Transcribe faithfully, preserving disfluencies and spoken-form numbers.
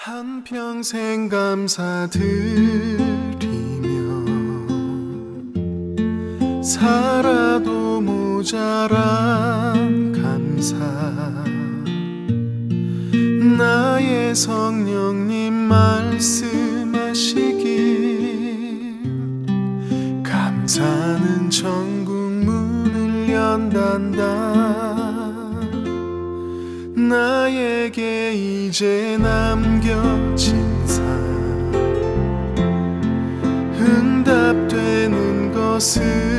한평생 감사드리며 살아도 모자란 감사, 나의 성령님 말씀하시길 감사는 천국 문을 연단다. 나에게 이제 남겨진 삶, 응답되는 것은